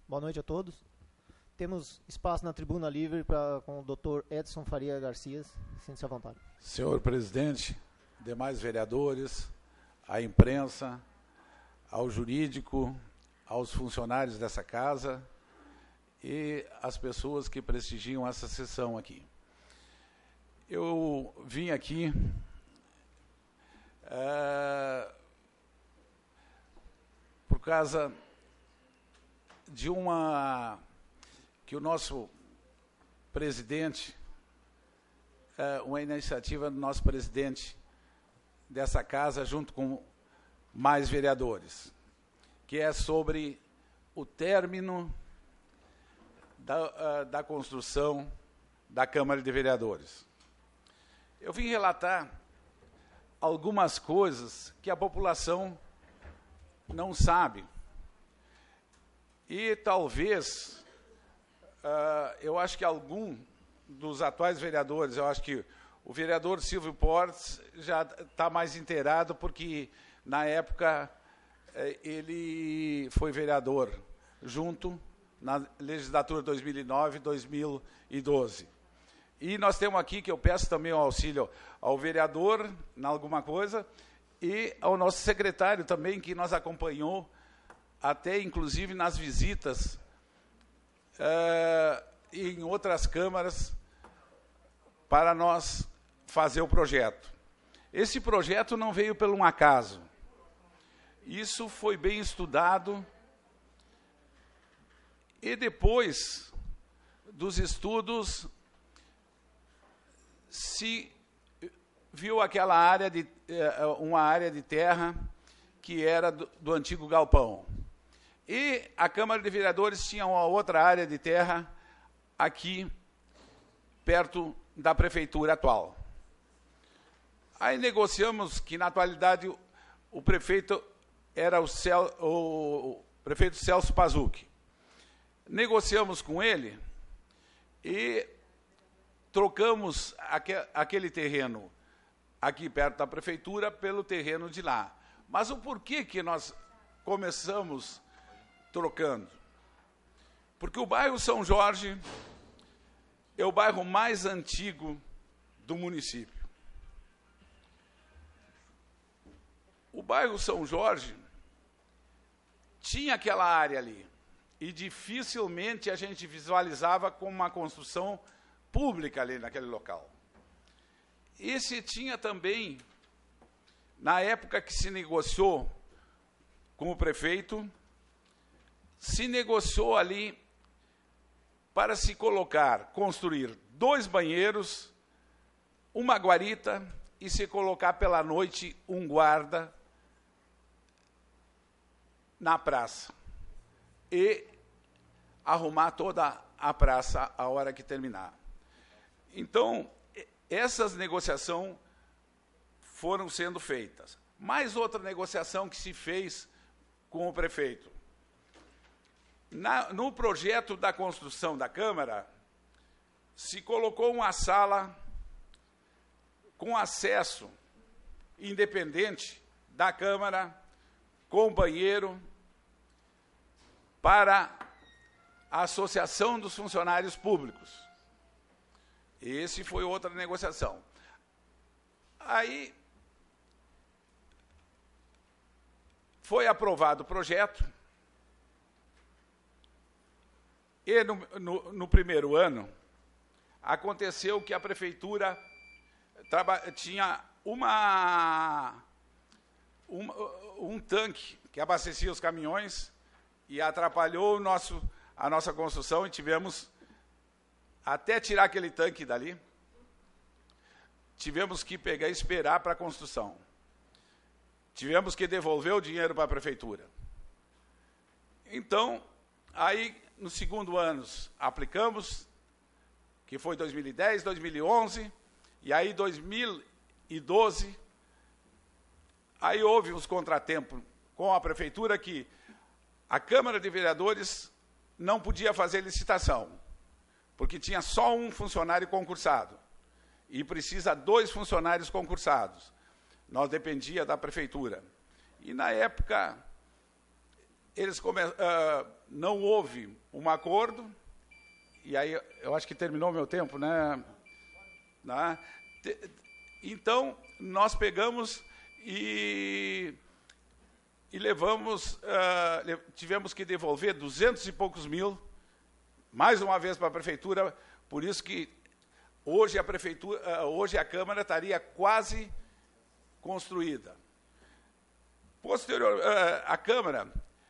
Boa noite a todos. Temos espaço na tribuna livre com o Dr. Edson Faria Garcia. Sinta-se à vontade. Senhor presidente, demais vereadores, a imprensa, ao jurídico, aos funcionários dessa casa e as pessoas que prestigiam essa sessão aqui. Eu vim aqui por causa de que o nosso presidente, uma iniciativa do nosso presidente dessa casa, junto com mais vereadores, que é sobre o término da construção da Câmara de Vereadores. Eu vim relatar algumas coisas que a população não sabe. E talvez, eu acho que algum dos atuais vereadores, eu acho que o vereador Silvio Portes já está mais inteirado, porque na época ele foi vereador junto na legislatura 2009-2012. E nós temos aqui, que eu peço também o auxílio ao vereador, em alguma coisa, e ao nosso secretário também, que nos acompanhou, até inclusive nas visitas em outras câmaras, para nós fazer o projeto. Esse projeto não veio por um acaso. Isso foi bem estudado, e depois dos estudos se viu aquela área uma área de terra que era do antigo galpão. E a Câmara de Vereadores tinha uma outra área de terra aqui, perto da prefeitura atual. Aí negociamos que, na atualidade, o prefeito era o prefeito Celso Pazucchi. Negociamos com ele e trocamos aquele terreno aqui perto da prefeitura pelo terreno de lá. Mas o porquê que nós começamos trocando? Porque o bairro São Jorge é o bairro mais antigo do município. O bairro São Jorge tinha aquela área ali, e dificilmente a gente visualizava como uma construção pública ali naquele local. E se tinha também, na época que se negociou com o prefeito, se negociou ali para se construir 2 banheiros, uma guarita, e se colocar pela noite um guarda na praça. E arrumar toda a praça a hora que terminar. Então, essas negociações foram sendo feitas. Mais outra negociação que se fez com o prefeito. No projeto da construção da Câmara, se colocou uma sala com acesso independente da Câmara, com banheiro, para a Associação dos Funcionários Públicos. Esse foi outra negociação. Aí foi aprovado o projeto, e no primeiro ano aconteceu que a prefeitura tinha um tanque que abastecia os caminhões e atrapalhou a nossa construção, e tivemos até tirar aquele tanque dali, tivemos que pegar e esperar para a construção. Tivemos que devolver o dinheiro para a prefeitura. Então, aí, no segundo ano, aplicamos, que foi 2010, 2011, e aí 2012, aí houve uns contratempos com a prefeitura que a Câmara de Vereadores não podia fazer licitação, porque tinha só um funcionário concursado, e precisa 2 funcionários concursados. Nós dependia da prefeitura. E, na época, não houve um acordo, e aí eu acho que terminou o meu tempo, né? Então, nós pegamos e levamos, tivemos que devolver 200 e poucos mil, mais uma vez para a prefeitura, por isso que hoje a Câmara estaria quase construída. Posterior, a Câmara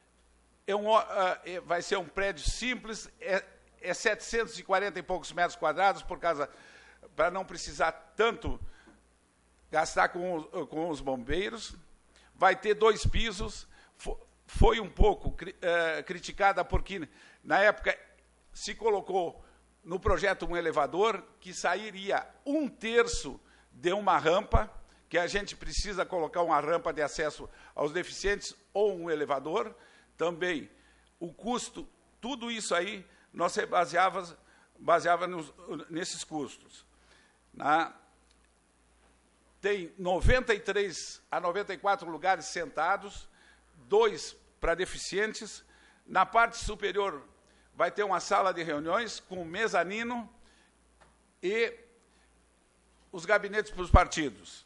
vai ser um prédio simples, é 740 e poucos metros quadrados, para não precisar tanto gastar com os bombeiros. Vai ter 2 pisos, foi um pouco criticada porque, na época, se colocou no projeto um elevador que sairia 1/3 de uma rampa, que a gente precisa colocar uma rampa de acesso aos deficientes ou um elevador. Também o custo, tudo isso aí, nós se baseava nesses custos. Tem 93 a 94 lugares sentados, 2 para deficientes. Na parte superior vai ter uma sala de reuniões com mezanino e os gabinetes para os partidos.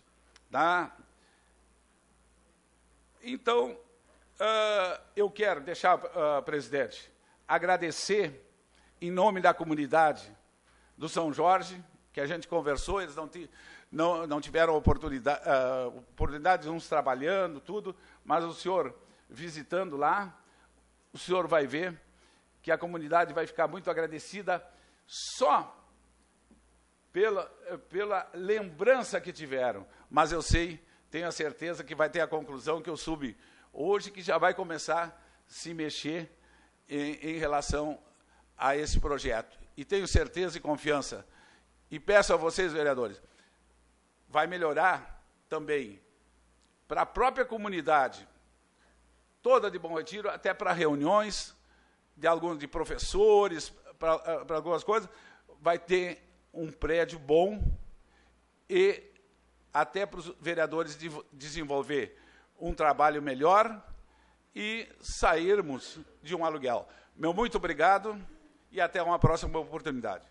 Então, eu quero deixar, presidente, agradecer em nome da comunidade do São Jorge, que a gente conversou, eles não tiveram oportunidade, uns trabalhando, tudo, mas o senhor visitando lá, o senhor vai ver que a comunidade vai ficar muito agradecida só pela lembrança que tiveram. Mas eu tenho a certeza que vai ter a conclusão que eu subi hoje, que já vai começar a se mexer em relação a esse projeto. E tenho certeza e confiança. E peço a vocês, vereadores, vai melhorar também para a própria comunidade, toda de Bom Retiro, até para reuniões de professores, para algumas coisas, vai ter um prédio bom e até para os vereadores desenvolver um trabalho melhor e sairmos de um aluguel. Meu muito obrigado e até uma próxima oportunidade.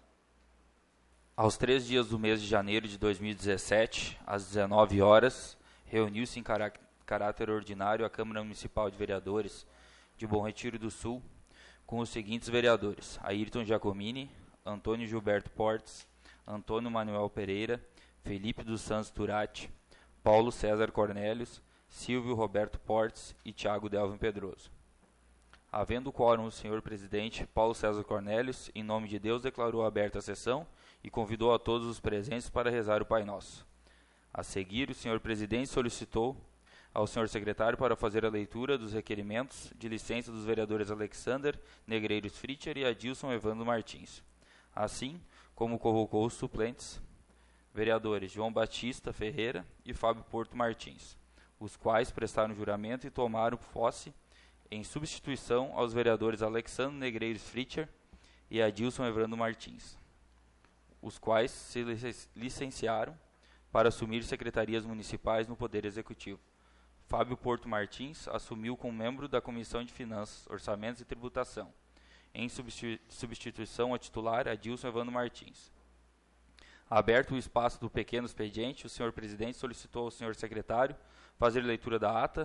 Aos 3 dias do mês de janeiro de 2017, às 19 horas, reuniu-se em caráter ordinário a Câmara Municipal de Vereadores de Bom Retiro do Sul, com os seguintes vereadores: Ayrton Giacomini, Antônio Gilberto Portes, Antônio Manuel Pereira, Felipe dos Santos Turati, Paulo César Cornélios, Silvio Roberto Portes e Thiago Delvin Pedroso. Havendo quórum o senhor presidente, Paulo César Cornélios, em nome de Deus, declarou aberta a sessão e convidou a todos os presentes para rezar o Pai Nosso. A seguir, o senhor presidente solicitou ao senhor secretário para fazer a leitura dos requerimentos de licença dos vereadores Alexander Negreiros Fritcher e Adilson Evandro Martins, assim como convocou os suplentes, vereadores João Batista Ferreira e Fábio Porto Martins, os quais prestaram juramento e tomaram posse em substituição aos vereadores Alexandre Negreiros Fritcher e Adilson Evandro Martins, os quais se licenciaram para assumir secretarias municipais no Poder Executivo. Fábio Porto Martins assumiu como membro da Comissão de Finanças, Orçamentos e Tributação, em substituição ao titular Adilson Evandro Martins. Aberto o espaço do pequeno expediente, o senhor presidente solicitou ao senhor secretário fazer leitura da ata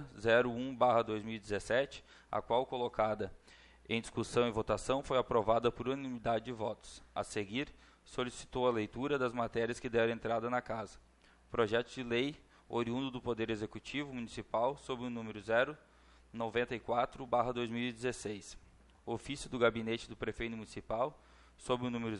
01/2017, a qual, colocada em discussão e votação, foi aprovada por unanimidade de votos. A seguir, solicitou a leitura das matérias que deram entrada na casa. Projeto de lei oriundo do Poder Executivo Municipal, sob o número 094/2016. Ofício do Gabinete do Prefeito Municipal, sob o número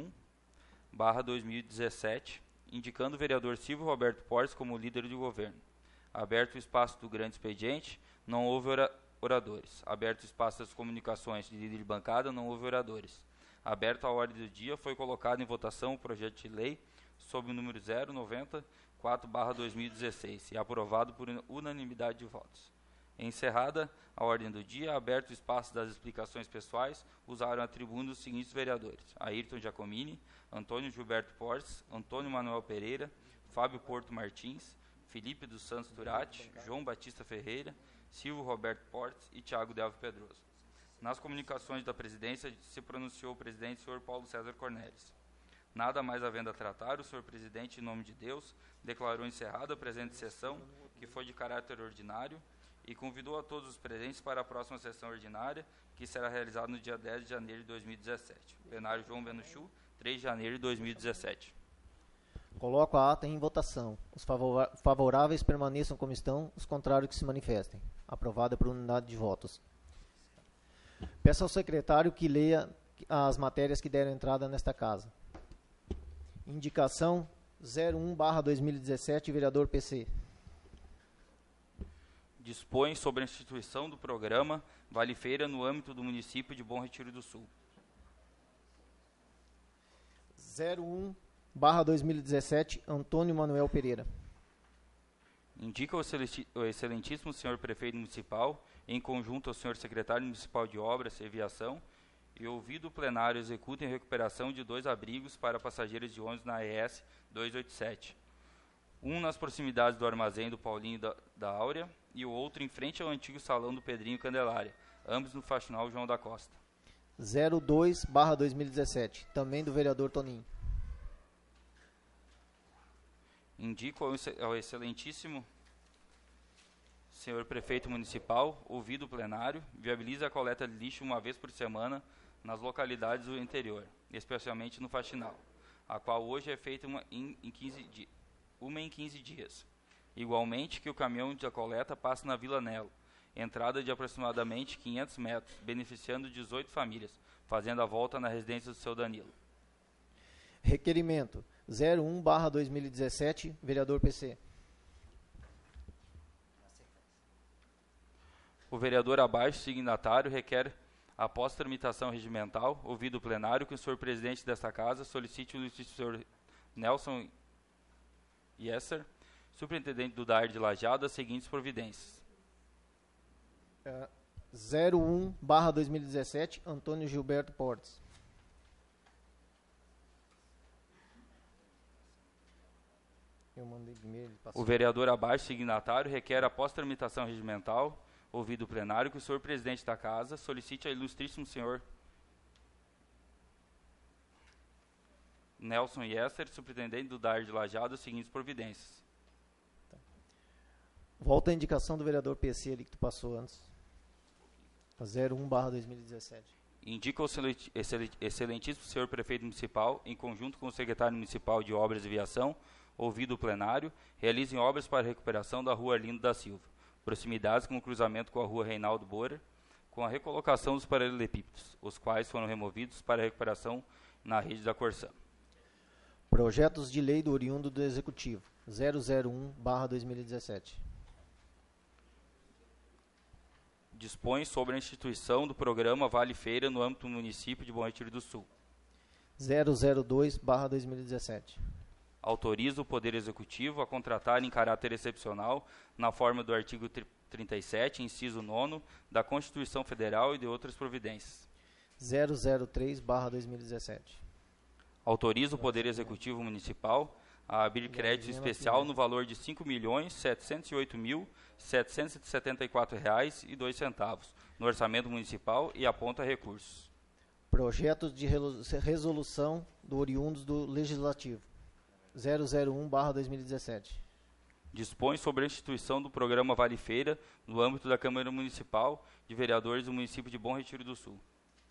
01/2017, indicando o vereador Silvio Roberto Portes como líder de governo. Aberto o espaço do grande expediente, não houve oradores. Aberto o espaço das comunicações de líder de bancada, não houve oradores. Aberto a ordem do dia, foi colocado em votação o projeto de lei sob o número 094/2016 e aprovado por unanimidade de votos. Encerrada a ordem do dia, aberto o espaço das explicações pessoais, usaram a tribuna os seguintes vereadores: Ayrton Giacomini, Antônio Gilberto Portes, Antônio Manuel Pereira, Fábio Porto Martins, Felipe dos Santos Turati, João Batista Ferreira, Silvio Roberto Portes e Thiago Delvio Pedroso. Nas comunicações da presidência se pronunciou o presidente, senhor Paulo César Cornelis. Nada mais havendo a tratar, o senhor presidente, em nome de Deus, declarou encerrada a presente sessão, que foi de caráter ordinário, e convidou a todos os presentes para a próxima sessão ordinária, que será realizada no dia 10 de janeiro de 2017. Plenário João Benuchu, 3 de janeiro de 2017. Coloco a ata em votação. Os favoráveis permaneçam como estão, os contrários que se manifestem. Aprovada por unanimidade de votos. Peço ao secretário que leia as matérias que deram entrada nesta casa. Indicação 01/2017, vereador PC. Dispõe sobre a instituição do programa Vale Feira no âmbito do município de Bom Retiro do Sul. 01/2017, Antônio Manuel Pereira. Indica o excelentíssimo senhor prefeito municipal, em conjunto ao senhor secretário municipal de Obras e Aviação, e ouvido o plenário, executem a recuperação de 2 abrigos para passageiros de ônibus na ES 287. Um nas proximidades do armazém do Paulinho da Áurea e o outro em frente ao antigo salão do Pedrinho Candelária, ambos no faxinal João da Costa. 02/2017, também do vereador Toninho. Indico ao excelentíssimo senhor prefeito municipal, ouvido o plenário, viabiliza a coleta de lixo uma vez por semana nas localidades do interior, especialmente no faxinal, a qual hoje é feita uma em 15 dias. Igualmente que o caminhão de coleta passe na Vila Nelo, entrada de aproximadamente 500 metros, beneficiando 18 famílias, fazendo a volta na residência do seu Danilo. Requerimento 01/2017, vereador PC. O vereador abaixo, signatário, requer, após tramitação regimental, ouvido o plenário, que o senhor presidente desta casa solicite o senhor Nelson Yesser, superintendente do DAER de Lajeado, as seguintes providências. 01/2017, Antônio Gilberto Portes. Eu mandei e-mail, ele passou. O vereador abaixo, signatário, requer, após tramitação regimental, ouvido o plenário, que o senhor presidente da casa solicite a ilustríssimo senhor Nelson Yesser, superintendente do DAER de Lajeado, as seguintes providências. Volta a indicação do vereador PC ali que tu passou antes. 01/2017. Indica o excelentíssimo senhor prefeito municipal, em conjunto com o secretário municipal de Obras e Aviação, ouvido o plenário, realizem obras para a recuperação da rua Arlindo da Silva, proximidades com o cruzamento com a rua Reinaldo Borer, com a recolocação dos paralelepípedos, os quais foram removidos para a recuperação na rede da Corsã. Projetos de lei do oriundo do Executivo, 001/2017. Dispõe sobre a instituição do programa Vale Feira no âmbito do município de Bom Retiro do Sul. 002/2017. Autoriza o Poder Executivo a contratar em caráter excepcional, na forma do artigo 37, inciso 9, da Constituição Federal e de outras providências. 003/2017. Autoriza o Poder Executivo Municipal a abrir crédito especial no valor de R$ 5.708.774,02 no orçamento municipal e aponta recursos. Projetos de resolução do oriundos do Legislativo. 001/2017. Dispõe sobre a instituição do programa Vale Feira no âmbito da Câmara Municipal de Vereadores do município de Bom Retiro do Sul.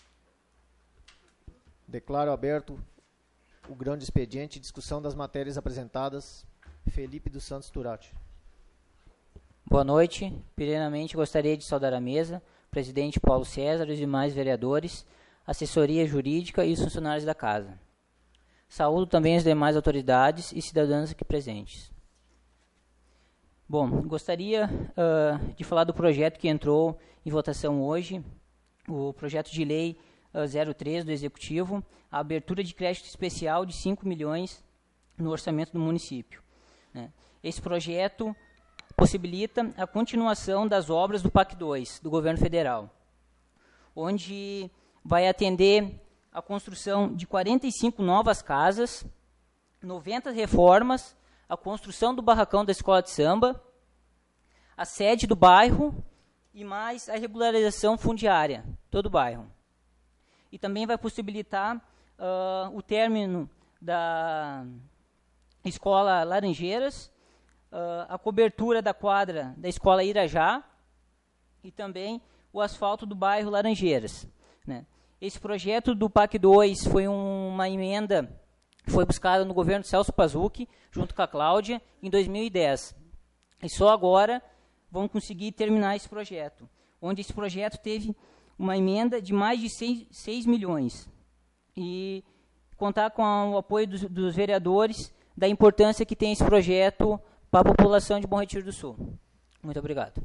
Declaro aberto o grande expediente, discussão das matérias apresentadas. Felipe dos Santos Turati. Boa noite. Primeiramente, gostaria de saudar a mesa, presidente Paulo César, os demais vereadores, assessoria jurídica e os funcionários da casa. Saúdo também as demais autoridades e cidadãos aqui presentes. Bom, gostaria de falar do projeto que entrou em votação hoje, o projeto de lei 03 do Executivo, a abertura de crédito especial de 5 milhões no orçamento do município. Esse projeto possibilita a continuação das obras do PAC 2, do governo federal, onde vai atender a construção de 45 novas casas, 90 reformas, a construção do barracão da escola de samba, a sede do bairro e mais a regularização fundiária, todo o bairro. E também vai possibilitar o término da Escola Laranjeiras, a cobertura da quadra da Escola Irajá e também o asfalto do bairro Laranjeiras, né? Esse projeto do PAC 2 foi uma emenda que foi buscada no governo Celso Pazucchi, junto com a Cláudia, em 2010. E só agora vão conseguir terminar esse projeto, onde esse projeto teve uma emenda de mais de 6 milhões. E contar com o apoio dos vereadores, da importância que tem esse projeto para a população de Bom Retiro do Sul. Muito obrigado.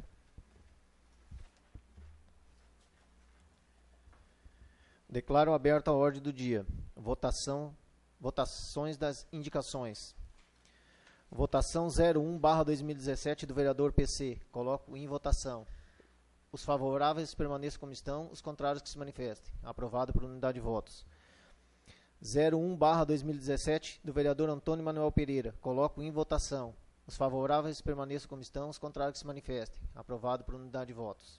Declaro aberta a ordem do dia. Votações das indicações. Votação 01/2017 do vereador PC. Coloco em votação. Os favoráveis permaneçam como estão, os contrários que se manifestem. Aprovado por unanimidade de votos. 01/2017 do vereador Antônio Manuel Pereira. Coloco em votação. Os favoráveis permaneçam como estão, os contrários que se manifestem. Aprovado por unanimidade de votos.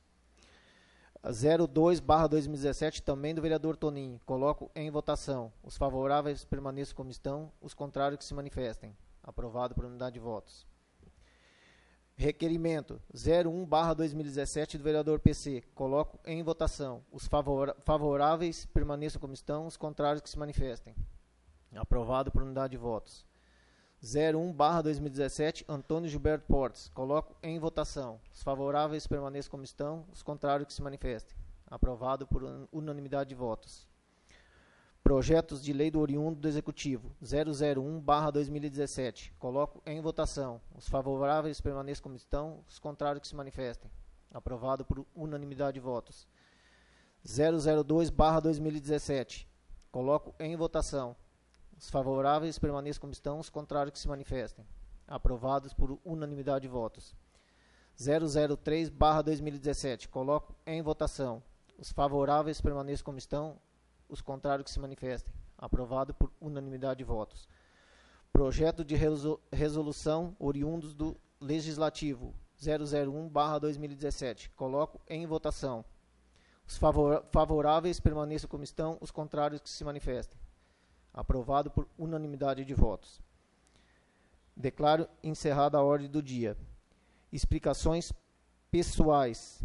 02/2017, também do vereador Toninho. Coloco em votação. Os favoráveis permaneçam como estão, os contrários que se manifestem. Aprovado por unanimidade de votos. Requerimento 01/2017 do vereador PC. Coloco em votação. Os favoráveis permaneçam como estão, os contrários que se manifestem. Aprovado por unanimidade de votos. 01/2017, Antônio Gilberto Portes. Coloco em votação. Os favoráveis permaneçam como estão, os contrários que se manifestem. Aprovado por unanimidade de votos. Projetos de lei do oriundo do Executivo. 001/2017. Coloco em votação. Os favoráveis permaneçam como estão, os contrários que se manifestem. Aprovado por unanimidade de votos. 002/2017. Coloco em votação. Os favoráveis permaneçam como estão, os contrários que se manifestem. Aprovados por unanimidade de votos. 003/2017. Coloco em votação. Os favoráveis permaneçam como estão, os contrários que se manifestem. Aprovado por unanimidade de votos. Projeto de resolução oriundos do Legislativo. 001/2017. Coloco em votação. Os favoráveis permaneçam como estão, os contrários que se manifestem. Aprovado por unanimidade de votos. Declaro encerrada a ordem do dia. Explicações pessoais.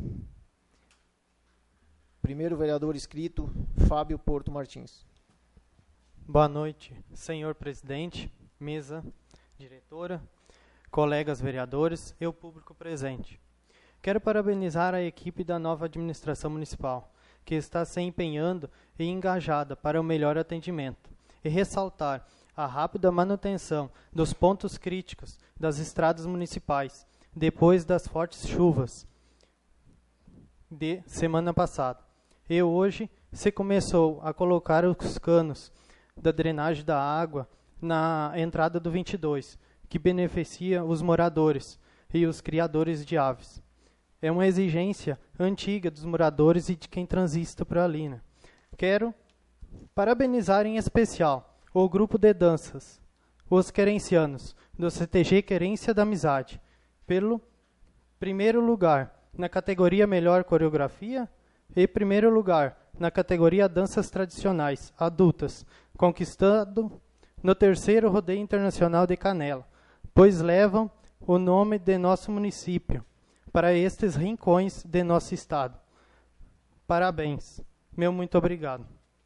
Primeiro vereador inscrito, Fábio Porto Martins. Boa noite, senhor presidente, mesa, diretora, colegas vereadores e o público presente. Quero parabenizar a equipe da nova administração municipal, que está se empenhando e engajada para o melhor atendimento, e ressaltar a rápida manutenção dos pontos críticos das estradas municipais, depois das fortes chuvas de semana passada. E hoje se começou a colocar os canos da drenagem da água na entrada do 22, que beneficia os moradores e os criadores de aves. É uma exigência antiga dos moradores e de quem transita por ali, né? Quero parabenizar em especial o grupo de danças, os querencianos, do CTG Querência da Amizade, pelo primeiro lugar na categoria Melhor Coreografia e primeiro lugar na categoria Danças Tradicionais Adultas, conquistado no 3º Rodeio Internacional de Canela, pois levam o nome de nosso município para estes rincões de nosso estado. Parabéns. Meu muito obrigado.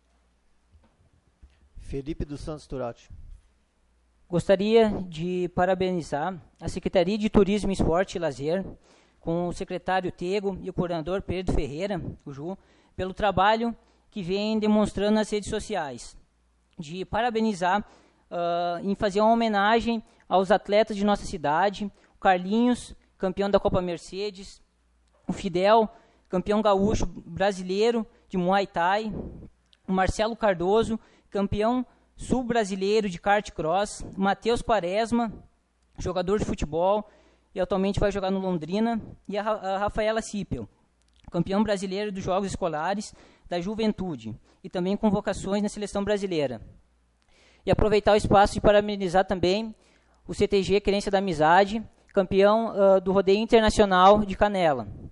Felipe dos Santos Turati. Gostaria de parabenizar a Secretaria de Turismo, Esporte e Lazer, com o secretário Tego e o coordenador Pedro Ferreira, o Ju, pelo trabalho que vem demonstrando nas redes sociais. De parabenizar em fazer uma homenagem aos atletas de nossa cidade, o Carlinhos, campeão da Copa Mercedes, o Fidel, campeão gaúcho brasileiro de Muay Thai, o Marcelo Cardoso, campeão sul-brasileiro de kart cross, o Matheus Quaresma, jogador de futebol, e atualmente vai jogar no Londrina, e a Rafaela Cipel, campeão brasileiro dos Jogos Escolares da Juventude, e também com convocações na Seleção Brasileira. E aproveitar o espaço e parabenizar também o CTG Querência da Amizade, campeão do Rodeio Internacional de Canela,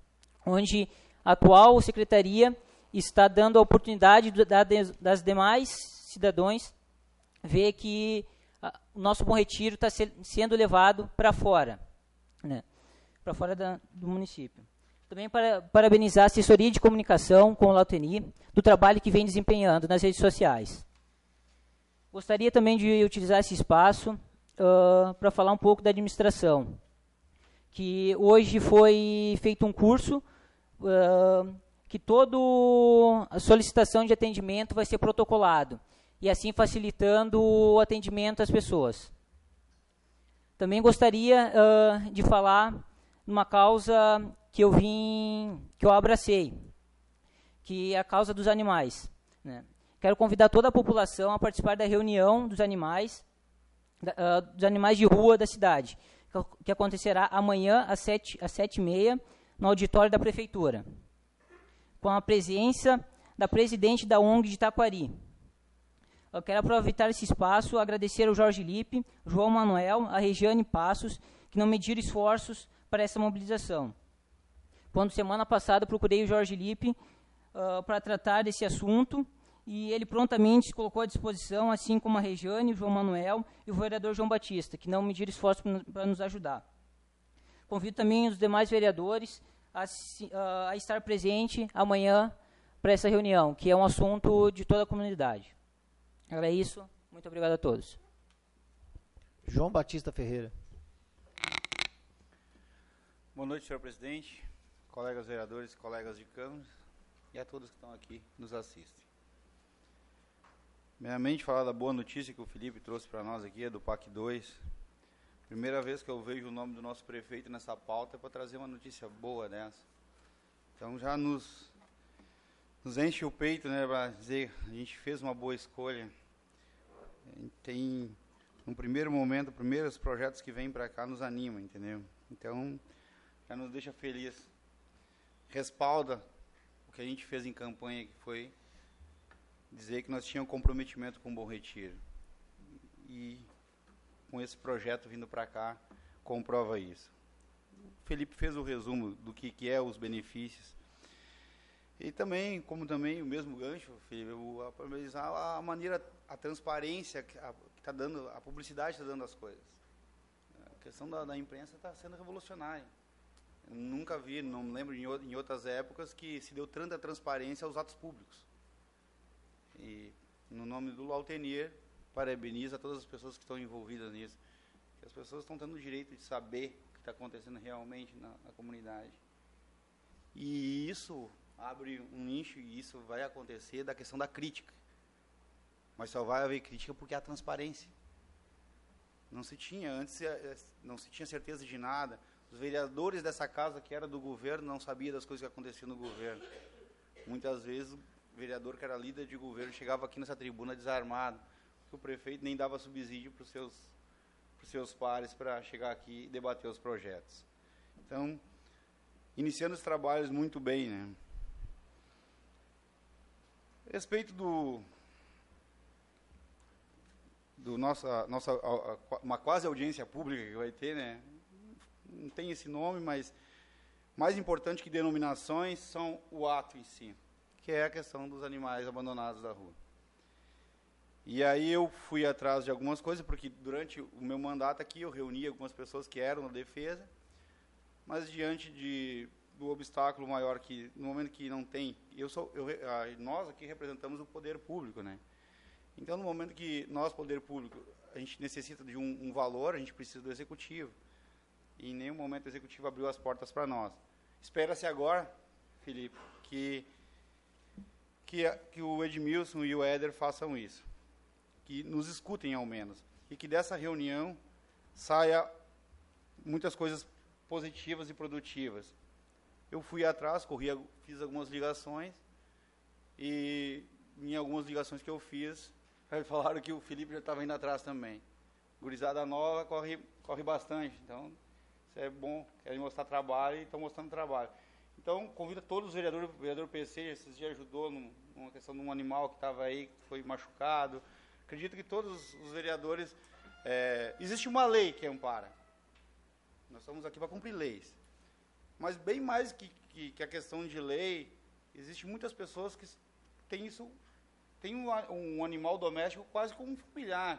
onde a atual secretaria está dando a oportunidade das demais cidadãos ver que o nosso Bom Retiro está sendo levado para fora, né, para fora do município. Também para parabenizar a assessoria de comunicação com o Lauteni do trabalho que vem desempenhando nas redes sociais. Gostaria também de utilizar esse espaço para falar um pouco da administração, que hoje foi feito um curso que toda a solicitação de atendimento vai ser protocolado, e assim facilitando o atendimento às pessoas. Também gostaria de falar numa causa que eu abracei, que é a causa dos animais, né? Quero convidar toda a população a participar da reunião dos animais de rua da cidade, que acontecerá amanhã às 7h30 no auditório da Prefeitura, com a presença da presidente da ONG de Taquari. Eu quero aproveitar esse espaço, agradecer ao Jorge Lippe, João Manuel, a Regiane Passos, que não mediram esforços para essa mobilização. Quando semana passada procurei o Jorge Lippe para tratar desse assunto, e ele prontamente se colocou à disposição, assim como a Regiane, o João Manuel e o vereador João Batista, que não mediram esforços para nos ajudar. Convido também os demais vereadores a estar presente amanhã para essa reunião, que é um assunto de toda a comunidade. Era isso. Muito obrigado a todos. João Batista Ferreira. Boa noite, senhor presidente, colegas vereadores, colegas de Câmara e a todos que estão aqui nos assistem. Primeiramente, falar da boa notícia que o Felipe trouxe para nós aqui, é do PAC 2. Primeira vez que eu vejo o nome do nosso prefeito nessa pauta é para trazer uma notícia boa dessa. Então já nos enche o peito, né, para dizer que a gente fez uma boa escolha. A gente tem, no primeiro momento, os primeiros projetos que vêm para cá nos animam, entendeu? Então, já nos deixa feliz. Respalda o que a gente fez em campanha, que foi dizer que nós tínhamos comprometimento com o Bom Retiro. E com esse projeto vindo para cá, comprova isso. O Felipe fez o resumo do que é os benefícios. E também, como também o mesmo gancho, Felipe, a maneira, a transparência que está dando, a publicidade está dando as coisas. A questão da imprensa está sendo revolucionária. Eu nunca vi, não me lembro em outras épocas que se deu tanta transparência aos atos públicos. E, no nome do Lautenier, parabenizo a todas as pessoas que estão envolvidas nisso. Que as pessoas estão tendo o direito de saber o que está acontecendo realmente na comunidade. E isso abre um nicho, e isso vai acontecer da questão da crítica. Mas só vai haver crítica porque há transparência. Não se tinha, antes não se tinha certeza de nada. Os vereadores dessa casa, que era do governo, não sabiam das coisas que aconteciam no governo. Muitas vezes o vereador que era líder de governo chegava aqui nessa tribuna desarmado, porque o prefeito nem dava subsídio para os seus pares para chegar aqui e debater os projetos. Então, iniciando os trabalhos muito bem, né? A respeito uma quase audiência pública que vai ter, né? Não tem esse nome, mas mais importante que denominações são o ato em si, que é a questão dos animais abandonados da rua. E aí eu fui atrás de algumas coisas, porque durante o meu mandato aqui eu reuni algumas pessoas que eram na defesa, mas diante do obstáculo maior que, no momento que não tem, nós aqui representamos o poder público, né? Então, no momento que nós, poder público, a gente necessita de um valor, a gente precisa do executivo. E em nenhum momento o executivo abriu as portas para nós. Espera-se agora, Felipe, que o Edmilson e o Éder façam isso. Que nos escutem, ao menos. E que dessa reunião saia muitas coisas positivas e produtivas. Eu fui atrás, fiz algumas ligações, e em algumas ligações que eu fiz, falaram que o Felipe já estava indo atrás também. Gurizada nova corre bastante, então isso é bom, querem mostrar trabalho e estão mostrando trabalho. Então, convido todos os vereadores, o vereador PC, esses dias ajudou numa questão de um animal que estava aí, que foi machucado. Acredito que todos os vereadores, existe uma lei que ampara. Nós estamos aqui para cumprir leis. Mas bem mais que que a questão de lei, existe muitas pessoas que têm isso, tem um animal doméstico quase como um familiar.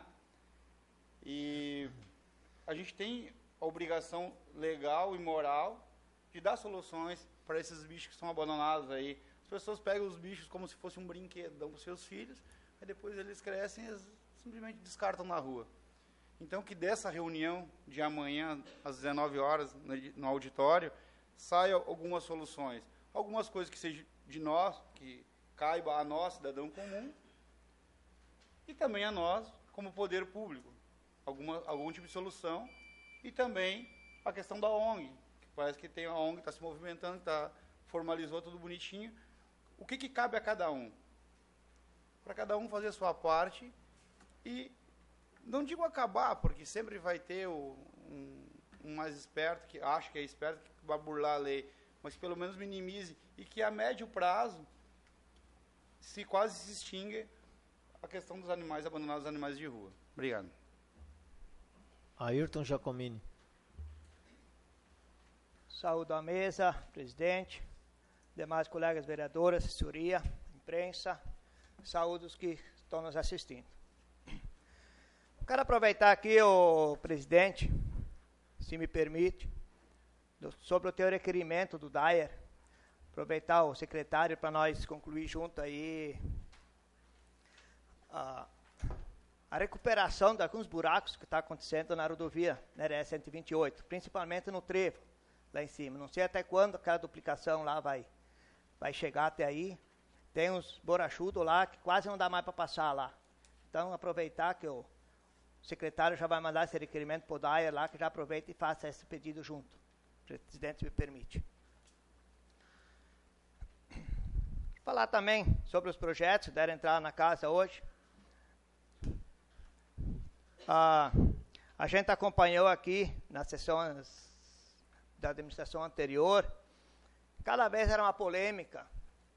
E a gente tem a obrigação legal e moral de dar soluções para esses bichos que são abandonados aí. As pessoas pegam os bichos como se fosse um brinquedo, dão para os seus filhos, aí depois eles crescem e eles simplesmente descartam na rua. Então, que dessa reunião de amanhã, às 19 horas, no auditório, saiam algumas soluções. Algumas coisas que sejam de nós, que caiba a nós, cidadão comum, e também a nós, como poder público. Algum tipo de solução. E também a questão da ONG, que parece que tem a ONG, está se movimentando, formalizou tudo bonitinho. O que cabe a cada um? Para cada um fazer a sua parte e, não digo acabar, porque sempre vai ter um mais esperto, que acha que é esperto, que vai burlar a lei, mas que pelo menos minimize e que a médio prazo quase se extinga a questão dos animais abandonados, os animais de rua. Obrigado. Ayrton Giacomini. Saúdo a mesa, presidente, demais colegas vereadores, assessoria, imprensa, saúdo os que estão nos assistindo. Quero aproveitar aqui, o presidente, se me permite, sobre o teu requerimento do Dyer, aproveitar o secretário para nós concluir junto aí a recuperação de alguns buracos que está acontecendo na rodovia, na RS 128, principalmente no trevo, lá em cima. Não sei até quando aquela duplicação lá vai chegar até aí. Tem uns borachudos lá que quase não dá mais para passar lá. Então, aproveitar que o secretário já vai mandar esse requerimento para o Dyer lá, que já aproveita e faça esse pedido junto. O presidente me permite. Falar também sobre os projetos que deram entrar na casa hoje. A gente acompanhou aqui nas sessões da administração anterior, cada vez era uma polêmica,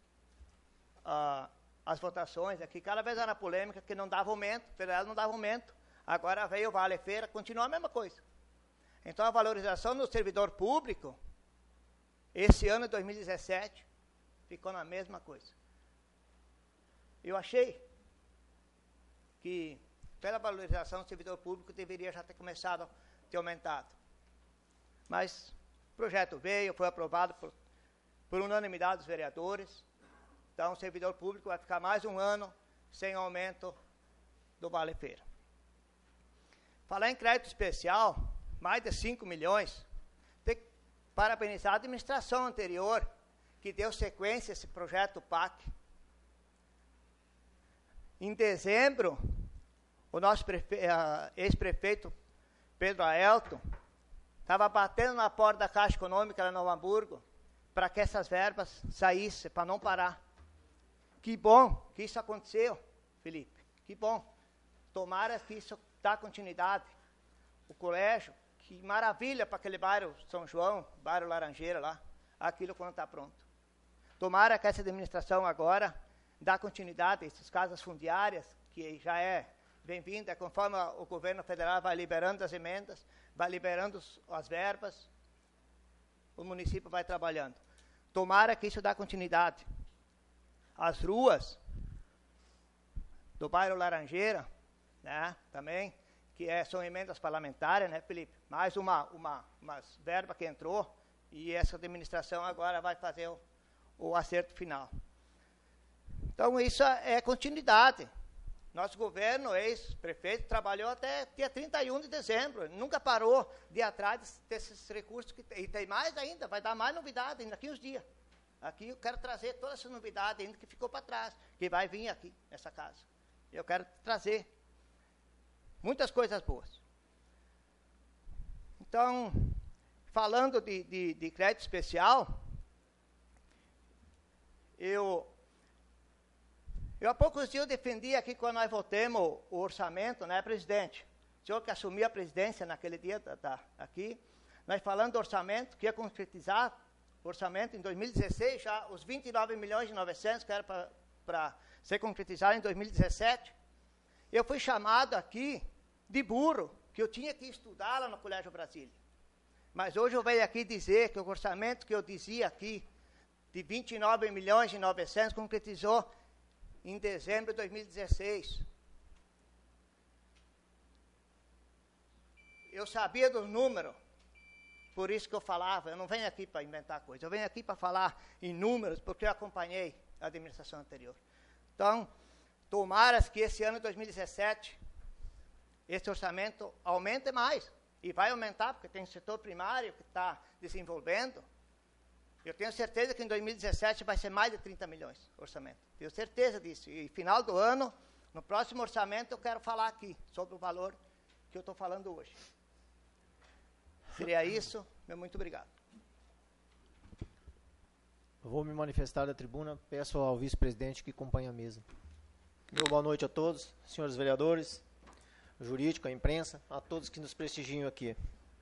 as votações aqui, cada vez era uma polêmica que não dava aumento, o federal não dava aumento, agora veio o Vale Feira, continua a mesma coisa. Então a valorização do servidor público, esse ano de 2017, ficou na mesma coisa. Eu achei que pela valorização do servidor público deveria já ter começado a ter aumentado. Mas o projeto veio, foi aprovado por unanimidade dos vereadores. Então o servidor público vai ficar mais um ano sem aumento do Vale Feira. Falar em crédito especial, mais de 5 milhões, tem que parabenizar a administração anterior, que deu sequência a esse projeto PAC. Em dezembro, o nosso ex-prefeito Pedro Aelton estava batendo na porta da Caixa Econômica lá em Novo Hamburgo para que essas verbas saíssem, para não parar. Que bom que isso aconteceu, Felipe. Que bom. Tomara que isso dá continuidade. O colégio, que maravilha para aquele bairro São João, bairro Laranjeira lá, aquilo quando está pronto. Tomara que essa administração agora dá continuidade a essas casas fundiárias, que já é bem-vinda, conforme o governo federal vai liberando as emendas, vai liberando as verbas, o município vai trabalhando. Tomara que isso dá continuidade. As ruas do bairro Laranjeira, né, também, que são emendas parlamentares, né, Felipe? Mais umas verbas que entrou, e essa administração agora vai fazer o acerto final. Então, isso é continuidade. Nosso governo, ex-prefeito, trabalhou até dia 31 de dezembro. Nunca parou de ir atrás desses recursos. E tem mais ainda, vai dar mais novidade ainda aqui uns dias. Aqui eu quero trazer toda essa novidade ainda que ficou para trás, que vai vir aqui nessa casa. Eu quero trazer muitas coisas boas. Então, falando de crédito especial, eu há poucos dias eu defendi aqui, quando nós votamos o orçamento, né, presidente? O senhor que assumiu a presidência naquele dia aqui, nós falando do orçamento, que ia concretizar o orçamento em 2016, já os 29.900.000 que era para ser concretizado em 2017. Eu fui chamado aqui de burro, que eu tinha que estudar lá no Colégio Brasília. Mas hoje eu venho aqui dizer que o orçamento que eu dizia aqui de 29.900.000 concretizou em dezembro de 2016. Eu sabia dos números, por isso que eu falava. Eu não venho aqui para inventar coisa, eu venho aqui para falar em números, porque eu acompanhei a administração anterior. Então, tomara que esse ano de 2017, esse orçamento aumente mais. E vai aumentar, porque tem o setor primário que está desenvolvendo. Eu tenho certeza que em 2017 vai ser mais de 30 milhões o orçamento. Tenho certeza disso. E final do ano, no próximo orçamento, eu quero falar aqui sobre o valor que eu estou falando hoje. Seria isso. Meu muito obrigado. Eu vou me manifestar da tribuna. Peço ao vice-presidente que acompanhe a mesa. Meu boa noite a todos, senhores vereadores, jurídico, a imprensa, a todos que nos prestigiam aqui.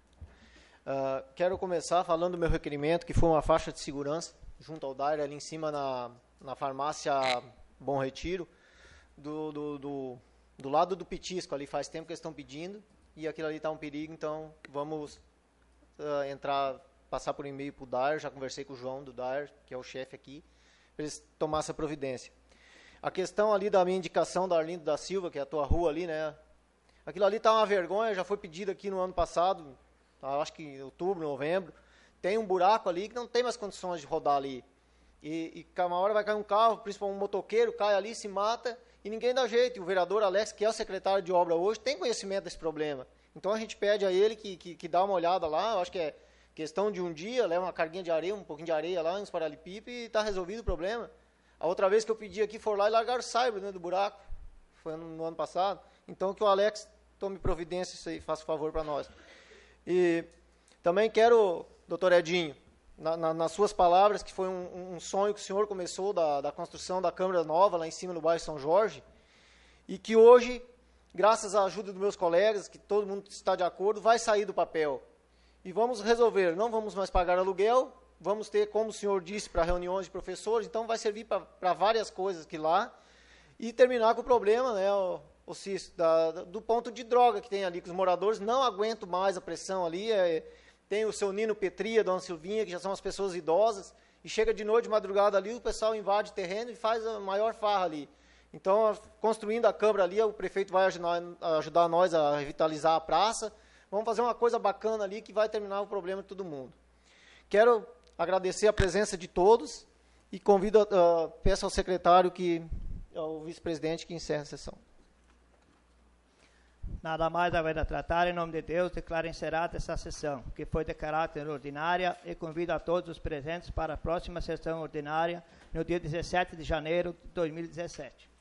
Quero começar falando do meu requerimento, que foi uma faixa de segurança, junto ao DAIR, ali em cima na farmácia Bom Retiro, do lado do Petisco, ali faz tempo que eles estão pedindo, e aquilo ali está um perigo, então vamos passar por e-mail para o DAIR, já conversei com o João do DAIR, que é o chefe aqui, para eles tomarem essa providência. A questão ali da minha indicação da Arlindo da Silva, que é a tua rua ali, né? Aquilo ali está uma vergonha, já foi pedido aqui no ano passado, acho que em outubro, novembro. Tem um buraco ali que não tem mais condições de rodar ali. E uma hora vai cair um carro, principalmente um motoqueiro, cai ali, se mata, e ninguém dá jeito. E o vereador Alex, que é o secretário de obra hoje, tem conhecimento desse problema. Então a gente pede a ele que dá uma olhada lá, eu acho que é questão de um dia, leva uma carguinha de areia, um pouquinho de areia lá, uns paralelepípedos, e está resolvido o problema. A outra vez que eu pedi aqui, foram lá e largaram o saibro dentro do buraco. Foi no ano passado. Então que o Alex tome providência isso aí, faça favor para nós. E também quero, doutor Edinho, nas suas palavras, que foi um sonho que o senhor começou da construção da Câmara Nova, lá em cima no bairro São Jorge, e que hoje, graças à ajuda dos meus colegas, que todo mundo está de acordo, vai sair do papel. E vamos resolver, não vamos mais pagar aluguel, vamos ter, como o senhor disse, para reuniões de professores, então vai servir para várias coisas aqui lá, e terminar com o problema, né, do ponto de droga que tem ali, que os moradores não aguentam mais a pressão ali. Tem o seu Nino Petria, a dona Silvinha, que já são as pessoas idosas, e chega de noite, de madrugada ali, o pessoal invade terreno e faz a maior farra ali. Então, construindo a Câmara ali, o prefeito vai ajudar nós a revitalizar a praça. Vamos fazer uma coisa bacana ali que vai terminar o problema de todo mundo. Quero agradecer a presença de todos e peço ao secretário, ao vice-presidente, que encerre a sessão. Nada mais haver a tratar, em nome de Deus, declaro encerrada essa sessão, que foi de caráter ordinária, e convido a todos os presentes para a próxima sessão ordinária, no dia 17 de janeiro de 2017.